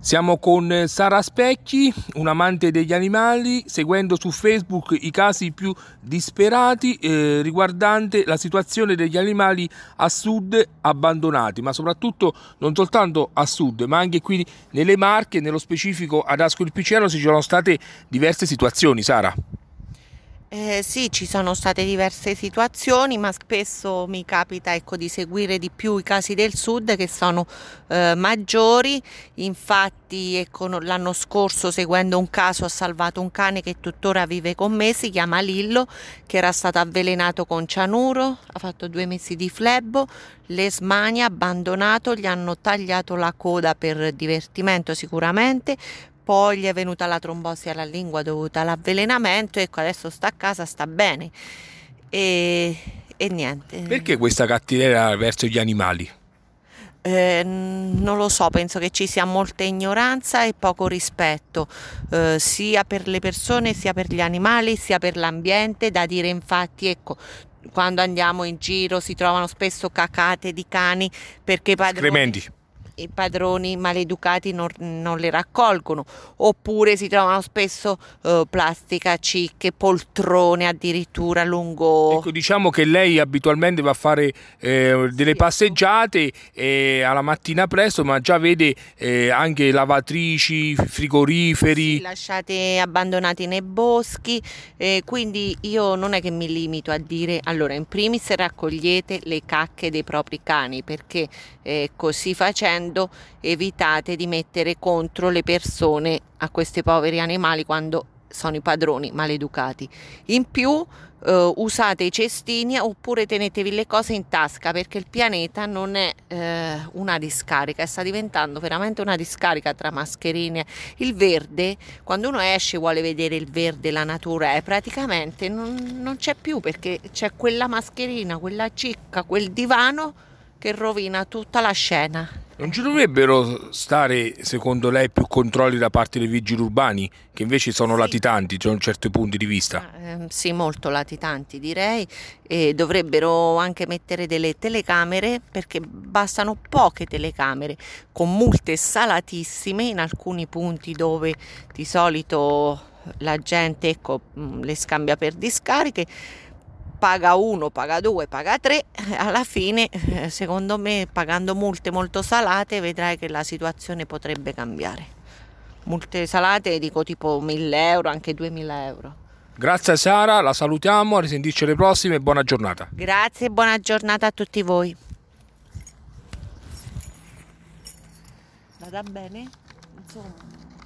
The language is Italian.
Siamo con Sara Specchi, un amante degli animali, seguendo su Facebook i casi più disperati riguardante la situazione degli animali a sud abbandonati, ma soprattutto non soltanto a sud, ma anche qui nelle Marche, nello specifico ad Ascoli Piceno ci sono state diverse situazioni, Sara. Sì, ci sono state diverse situazioni, ma spesso mi capita, ecco, di seguire di più i casi del sud che sono maggiori. Infatti, ecco, l'anno scorso, seguendo un caso, ho salvato un cane che tuttora vive con me, si chiama Lillo, che era stato avvelenato con cianuro, ha fatto 2 mesi di flebo, lesmania, abbandonato, gli hanno tagliato la coda per divertimento sicuramente. Poi gli è venuta la trombosi alla lingua dovuta all'avvelenamento, ecco, adesso sta a casa, sta bene e, e Perché niente. questa cattiveria verso gli animali? Non lo so, penso che ci sia molta ignoranza e poco rispetto, sia per le persone, sia per gli animali, sia per l'ambiente. Da dire, infatti, ecco, quando andiamo in giro si trovano spesso cacate di cani perché Escrementi. i padroni maleducati non le raccolgono, oppure si trovano spesso plastica, cicche, poltrone addirittura lungo. Ecco, diciamo che lei abitualmente va a fare delle Sì, ecco. passeggiate alla mattina presto, ma già vede anche lavatrici, Sì, frigoriferi. lasciate abbandonati nei boschi, quindi io non è che mi limito a dire, allora, in primis raccogliete le cacche dei propri cani, perché così facendo evitate di mettere contro le persone a questi poveri animali quando sono i padroni maleducati. In più, usate i cestini oppure tenetevi le cose in tasca, perché il pianeta non è una discarica, sta diventando veramente una discarica tra mascherine. Il verde, quando uno esce e vuole vedere il verde, la natura, praticamente non c'è più, perché c'è quella mascherina, quella cicca, quel divano che rovina tutta la scena. Non ci dovrebbero stare, secondo lei, più controlli da parte dei vigili urbani, che invece sono Sì. latitanti da un certo punto di vista? Sì, molto latitanti direi, e dovrebbero anche mettere delle telecamere, perché bastano poche telecamere con multe salatissime in alcuni punti dove di solito la gente, ecco, le scambia per discariche, paga uno, paga due, paga tre, alla fine secondo me pagando multe molto salate vedrai che la situazione potrebbe cambiare. Multe salate dico tipo 1000 euro, anche 2000 euro. Grazie a Sara, la salutiamo, a risentirci alle prossime e buona giornata. Grazie e buona giornata a tutti voi. Vada bene? Insomma.